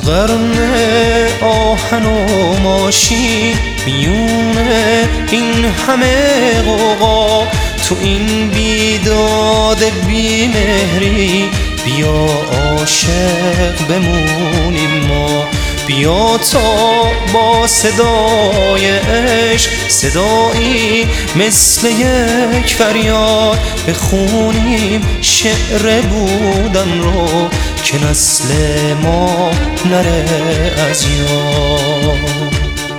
قرن آهن و ماشین، میونه این همه غوغا، تو این بیداد بیمهری بیا عاشق بمونیم ما. بیا تا با صدای عشق، صدایی مثل یک فریاد، بخونیم شعر بودن رو که نسل ما نره از یاد.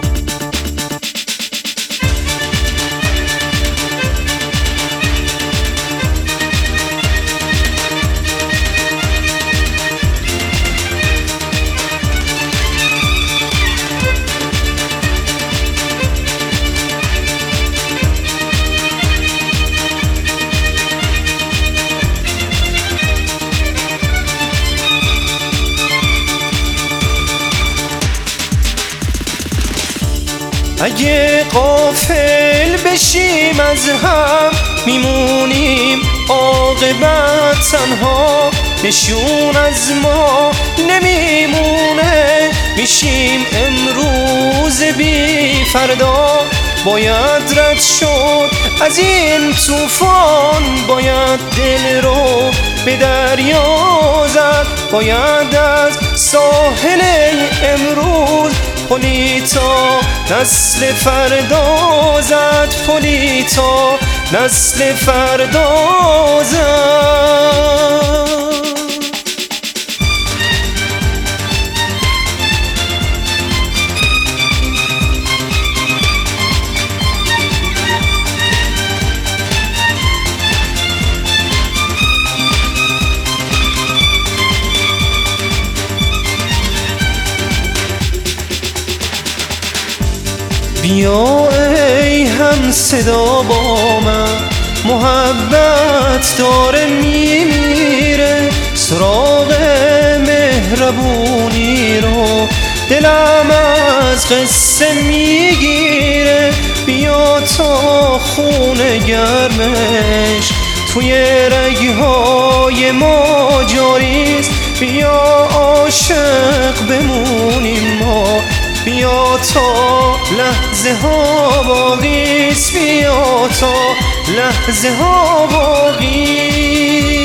اگه غافل بشیم از هم، میمونیم عاقبت تنها، نشون از ما نمیمونه، میشیم امروز بی فردا. باید رد شد از این طوفان، باید دل رو به دریا زد، باید از ساحل امروز پلی تا نسل فردا زد، پلی تا نسل فردا زد. بیا ای هم صدا با من، محبت داره میمیره، سراغ مهربونی رو دلم از قصه میگیره. بیا تا خون گرمش توی رگهای ما جاریست، بیا عاشق بمونیم ما. بیا تا لحظه ها باقیست، بیا تا لحظه ها باقیست.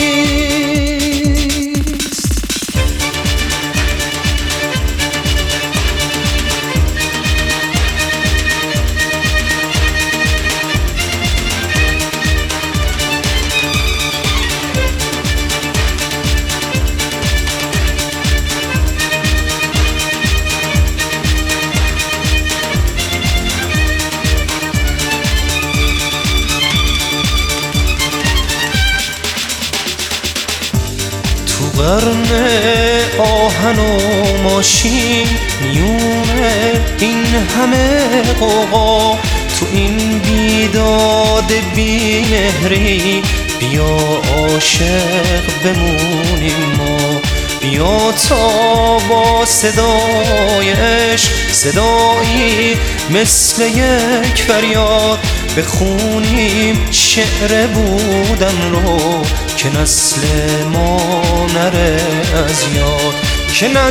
قرن آهن و ماشین، میونه این همه غوغا، تو این بیداد بیمهری بیا عاشق بمونیم ما. بیا تا با صدای عشق، صدایی مثل یک فریاد، بخونیم شعر بودن رو که نسل ما نره از یاد، که